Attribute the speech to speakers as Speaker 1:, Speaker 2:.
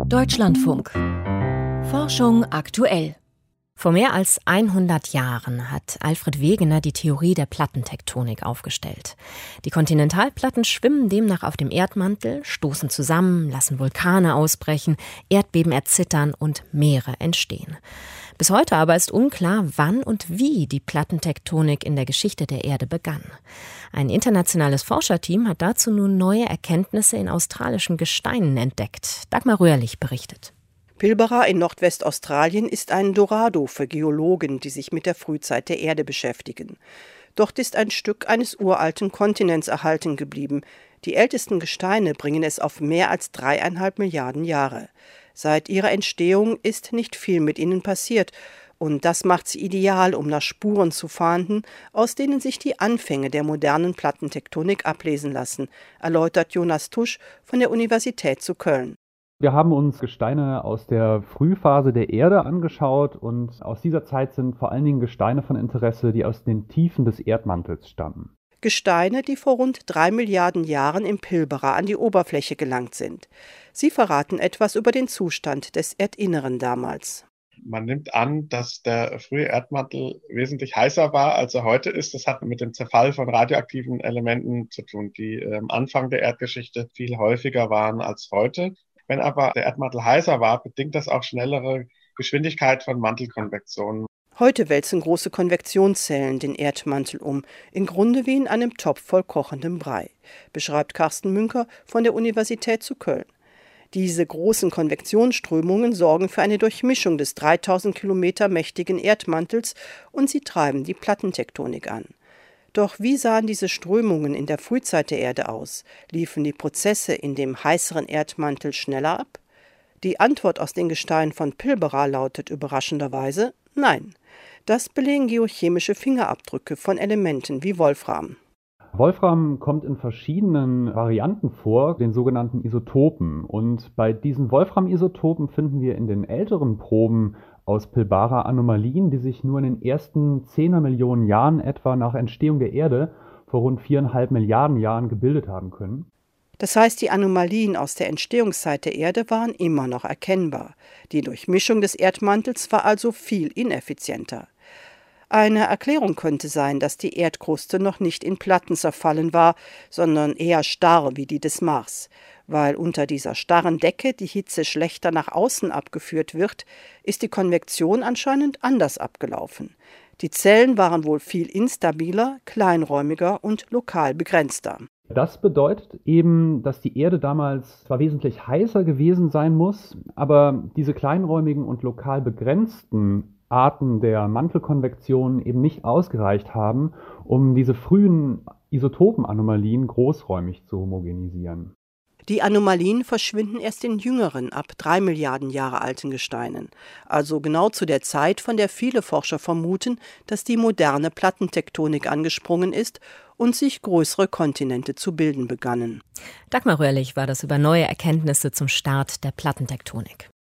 Speaker 1: Deutschlandfunk. Forschung aktuell. Vor mehr als 100 Jahren hat Alfred Wegener die Theorie der Plattentektonik aufgestellt. Die Kontinentalplatten schwimmen demnach auf dem Erdmantel, stoßen zusammen, lassen Vulkane ausbrechen, Erdbeben erzittern und Meere entstehen. Bis heute aber ist unklar, wann und wie die Plattentektonik in der Geschichte der Erde begann. Ein internationales Forscherteam hat dazu nun neue Erkenntnisse in australischen Gesteinen entdeckt. Dagmar Röhrlich berichtet.
Speaker 2: Pilbara in Nordwestaustralien ist ein Dorado für Geologen, die sich mit der Frühzeit der Erde beschäftigen. Dort ist ein Stück eines uralten Kontinents erhalten geblieben. Die ältesten Gesteine bringen es auf mehr als 3,5 Milliarden Jahre. Seit ihrer Entstehung ist nicht viel mit ihnen passiert. Und das macht sie ideal, um nach Spuren zu fahnden, aus denen sich die Anfänge der modernen Plattentektonik ablesen lassen, erläutert Jonas Tusch von der Universität zu Köln.
Speaker 3: Wir haben uns Gesteine aus der Frühphase der Erde angeschaut und aus dieser Zeit sind vor allen Dingen Gesteine von Interesse, die aus den Tiefen des Erdmantels stammen.
Speaker 2: Gesteine, die vor rund 3 Milliarden Jahren im Pilbara an die Oberfläche gelangt sind. Sie verraten etwas über den Zustand des Erdinneren damals.
Speaker 4: Man nimmt an, dass der frühe Erdmantel wesentlich heißer war, als er heute ist. Das hat mit dem Zerfall von radioaktiven Elementen zu tun, die am Anfang der Erdgeschichte viel häufiger waren als heute. Wenn aber der Erdmantel heißer war, bedingt das auch schnellere Geschwindigkeit von Mantelkonvektion.
Speaker 2: Heute wälzen große Konvektionszellen den Erdmantel um, im Grunde wie in einem Topf voll kochendem Brei, beschreibt Carsten Münker von der Universität zu Köln. Diese großen Konvektionsströmungen sorgen für eine Durchmischung des 3000 Kilometer mächtigen Erdmantels und sie treiben die Plattentektonik an. Doch wie sahen diese Strömungen in der Frühzeit der Erde aus? Liefen die Prozesse in dem heißeren Erdmantel schneller ab? Die Antwort aus den Gesteinen von Pilbara lautet überraschenderweise nein. Das belegen geochemische Fingerabdrücke von Elementen wie Wolfram.
Speaker 3: Wolfram kommt in verschiedenen Varianten vor, den sogenannten Isotopen. Und bei diesen Wolfram-Isotopen finden wir in den älteren Proben aus Pilbara Anomalien, die sich nur in den ersten 10er Millionen Jahren etwa nach Entstehung der Erde vor rund 4,5 Milliarden Jahren gebildet haben können.
Speaker 2: Das heißt, die Anomalien aus der Entstehungszeit der Erde waren immer noch erkennbar. Die Durchmischung des Erdmantels war also viel ineffizienter. Eine Erklärung könnte sein, dass die Erdkruste noch nicht in Platten zerfallen war, sondern eher starr wie die des Mars. Weil unter dieser starren Decke die Hitze schlechter nach außen abgeführt wird, ist die Konvektion anscheinend anders abgelaufen. Die Zellen waren wohl viel instabiler, kleinräumiger und lokal begrenzter.
Speaker 3: Das bedeutet eben, dass die Erde damals zwar wesentlich heißer gewesen sein muss, aber diese kleinräumigen und lokal begrenzten Arten der Mantelkonvektion eben nicht ausgereicht haben, um diese frühen Isotopenanomalien großräumig zu homogenisieren.
Speaker 2: Die Anomalien verschwinden erst in jüngeren, ab 3 Milliarden Jahre alten Gesteinen. Also genau zu der Zeit, von der viele Forscher vermuten, dass die moderne Plattentektonik angesprungen ist und sich größere Kontinente zu bilden begannen.
Speaker 1: Dagmar Röhrlich war das über neue Erkenntnisse zum Start der Plattentektonik.